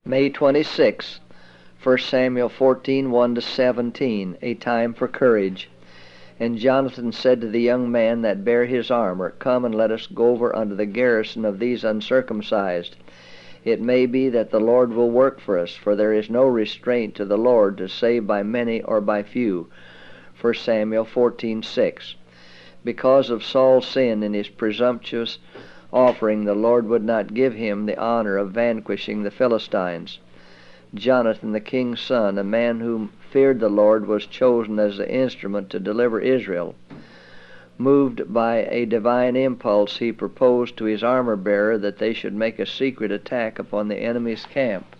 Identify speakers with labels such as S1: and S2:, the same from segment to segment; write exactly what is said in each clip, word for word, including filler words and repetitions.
S1: May twenty-sixth, First Samuel fourteen, one to seventeen, a time for courage. And Jonathan said to the young man that bare his armor, Come and let us go over unto the garrison of these uncircumcised. It may be that the Lord will work for us, for there is no restraint to the Lord to save by many or by few. First Samuel fourteen, six. Because of Saul's sin and his presumptuous offering, the Lord would not give him the honor of vanquishing the Philistines. Jonathan, the king's son, a man who feared the Lord, was chosen as the instrument to deliver Israel. Moved by a divine impulse, he proposed to his armor-bearer that they should make a secret attack upon the enemy's camp.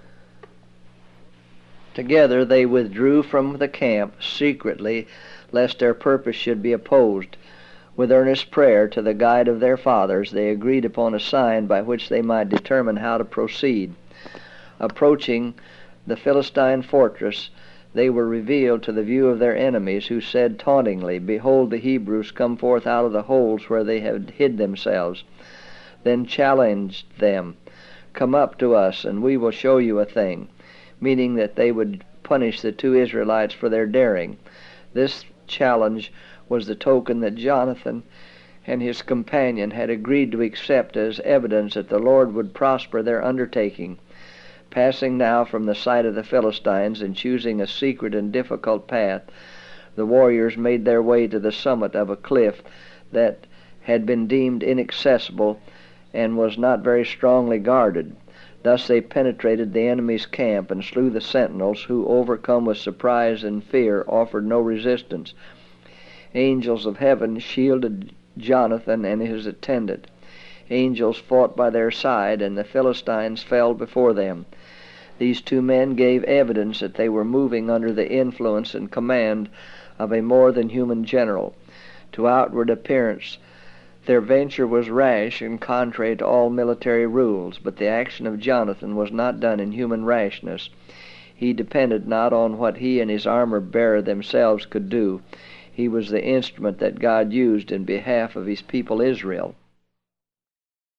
S1: Together they withdrew from the camp secretly, lest their purpose should be opposed. With earnest prayer to the guide of their fathers, they agreed upon a sign by which they might determine how to proceed. Approaching the Philistine fortress, they were revealed to the view of their enemies, who said tauntingly, Behold, the Hebrews come forth out of the holes where they had hid themselves. Then challenged them, Come up to us, and we will show you a thing, meaning that they would punish the two Israelites for their daring. This challenge was the token that Jonathan and his companion had agreed to accept as evidence that the Lord would prosper their undertaking. Passing now from the sight of the Philistines and choosing a secret and difficult path, the warriors made their way to the summit of a cliff that had been deemed inaccessible and was not very strongly guarded. Thus they penetrated the enemy's camp and slew the sentinels, who, overcome with surprise and fear, offered no resistance. Angels of heaven shielded Jonathan and his attendant. Angels fought by their side, and the Philistines fell before them. These two men gave evidence that they were moving under the influence and command of a more than human general. To outward appearance, their venture was rash and contrary to all military rules, but the action of Jonathan was not done in human rashness. He depended not on what he and his armor-bearer themselves could do. He was the instrument that God used in behalf of his people Israel.